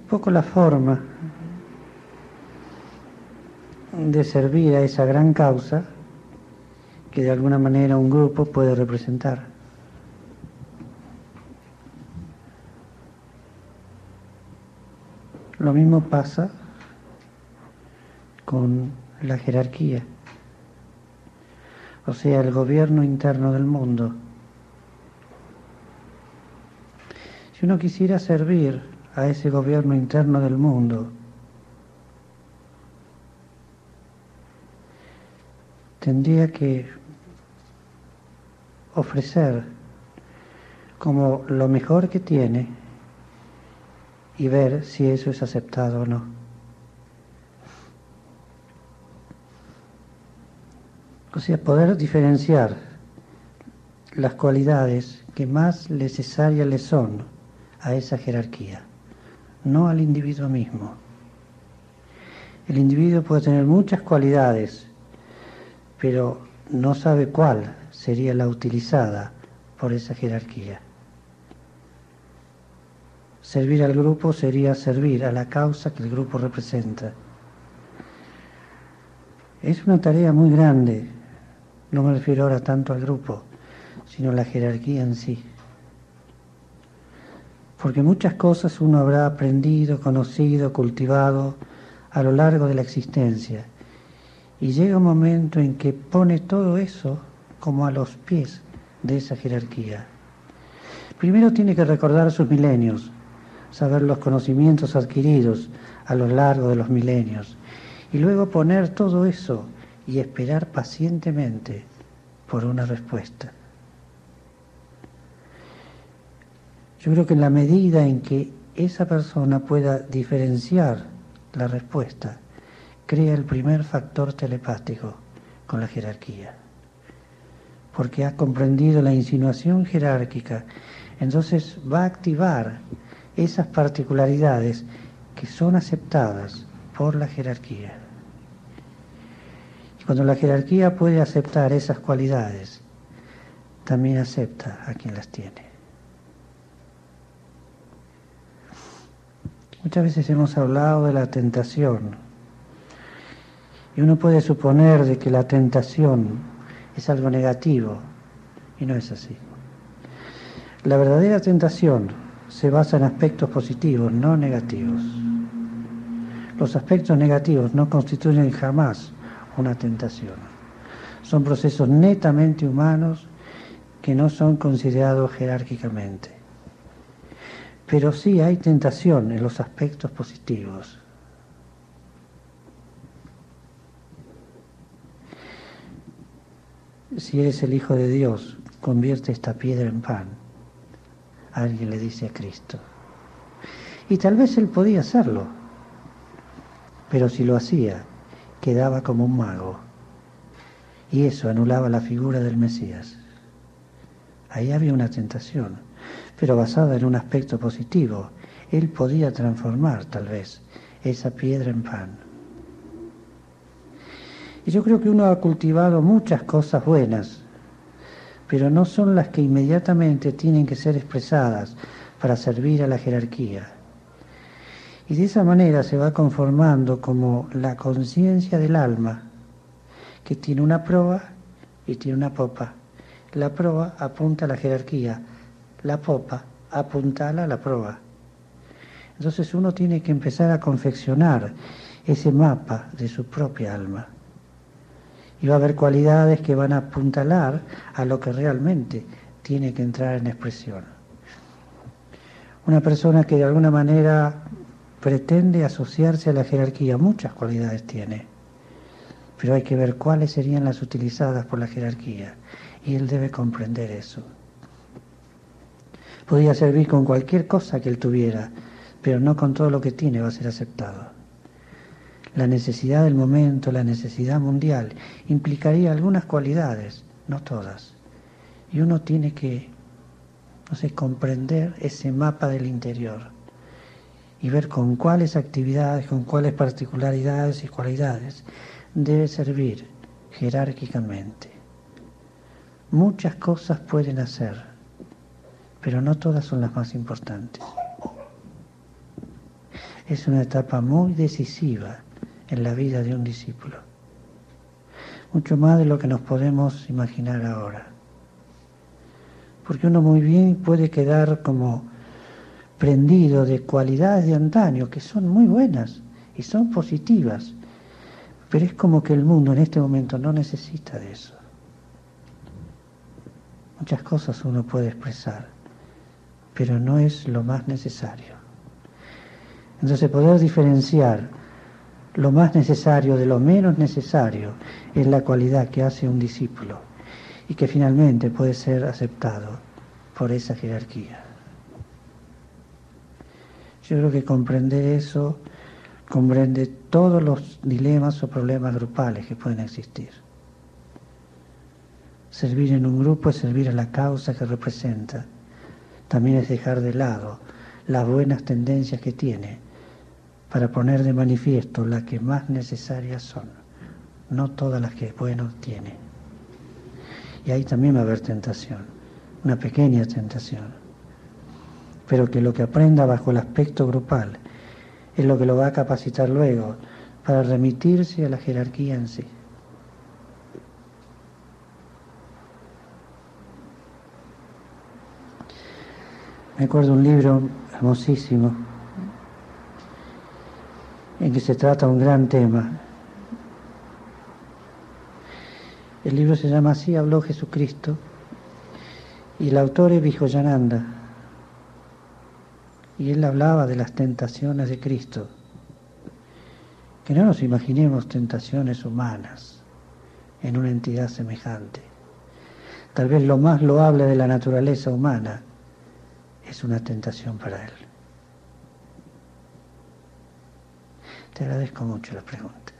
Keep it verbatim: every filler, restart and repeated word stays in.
poco la forma de servir a esa gran causa que de alguna manera un grupo puede representar. Lo mismo pasa con la jerarquía, o sea, el gobierno interno del mundo. Si uno quisiera servir a ese gobierno interno del mundo, tendría que ofrecer como lo mejor que tiene y ver si eso es aceptado o no. O sea, poder diferenciar las cualidades que más necesarias le son a esa jerarquía, no al individuo mismo. El individuo puede tener muchas cualidades, pero no sabe cuál sería la utilizada por esa jerarquía. Servir al grupo sería servir a la causa que el grupo representa. Es una tarea muy grande, no me refiero ahora tanto al grupo, sino a la jerarquía en sí. Porque muchas cosas uno habrá aprendido, conocido, cultivado a lo largo de la existencia. Y llega un momento en que pone todo eso como a los pies de esa jerarquía. Primero tiene que recordar sus milenios, saber los conocimientos adquiridos a lo largo de los milenios, y luego poner todo eso y esperar pacientemente por una respuesta. Yo creo que en la medida en que esa persona pueda diferenciar la respuesta, crea el primer factor telepático con la jerarquía, porque ha comprendido la insinuación jerárquica, entonces va a activar esas particularidades que son aceptadas por la jerarquía. Y cuando la jerarquía puede aceptar esas cualidades, también acepta a quien las tiene. Muchas veces hemos hablado de la tentación, y uno puede suponer de que la tentación es algo negativo, y no es así. La verdadera tentación se basa en aspectos positivos, no negativos. Los aspectos negativos no constituyen jamás una tentación. Son procesos netamente humanos que no son considerados jerárquicamente. Pero sí hay tentación en los aspectos positivos. Si eres el Hijo de Dios, convierte esta piedra en pan. Alguien le dice a Cristo. Y tal vez él podía hacerlo, pero si lo hacía, quedaba como un mago. Y eso anulaba la figura del Mesías. Ahí había una tentación, pero basada en un aspecto positivo. Él podía transformar, tal vez, esa piedra en pan. Y yo creo que uno ha cultivado muchas cosas buenas, pero no son las que inmediatamente tienen que ser expresadas para servir a la jerarquía. Y de esa manera se va conformando como la conciencia del alma, que tiene una proa y tiene una popa. La proa apunta a la jerarquía, la popa apuntala a la proa. Entonces uno tiene que empezar a confeccionar ese mapa de su propia alma. Y va a haber cualidades que van a apuntalar a lo que realmente tiene que entrar en expresión. Una persona que de alguna manera pretende asociarse a la jerarquía, muchas cualidades tiene, pero hay que ver cuáles serían las utilizadas por la jerarquía, y él debe comprender eso. Podría servir con cualquier cosa que él tuviera, pero no con todo lo que tiene va a ser aceptado. La necesidad del momento, la necesidad mundial, implicaría algunas cualidades, no todas. Y uno tiene que, no sé, comprender ese mapa del interior y ver con cuáles actividades, con cuáles particularidades y cualidades debe servir jerárquicamente. Muchas cosas pueden hacer, pero no todas son las más importantes. es una etapa muy decisiva en la vida de un discípulo. Mucho más de lo que nos podemos imaginar ahora. Porque uno muy bien puede quedar como prendido de cualidades de antaño que son muy buenas y son positivas, pero es como que el mundo en este momento no necesita de eso. Muchas cosas uno puede expresar, pero no es lo más necesario. Entonces, poder diferenciar lo más necesario de lo menos necesario es la cualidad que hace un discípulo y que finalmente puede ser aceptado por esa jerarquía. Yo creo que comprender eso comprende todos los dilemas o problemas grupales que pueden existir. Servir en un grupo es servir a la causa que representa. También es dejar de lado las buenas tendencias que tiene para poner de manifiesto las que más necesarias son, no todas las que bueno tiene. Y ahí también va a haber tentación, una pequeña tentación, pero que lo que aprenda bajo el aspecto grupal es lo que lo va a capacitar luego para remitirse a la jerarquía en sí. Me acuerdo un libro hermosísimo en que se trata un gran tema. El libro se llama Así habló Jesucristo y el autor es Vijayānanda. Y él hablaba de las tentaciones de Cristo. Que no nos imaginemos tentaciones humanas en una entidad semejante. Tal vez lo más loable de la naturaleza humana es una tentación para él. Te agradezco mucho la pregunta.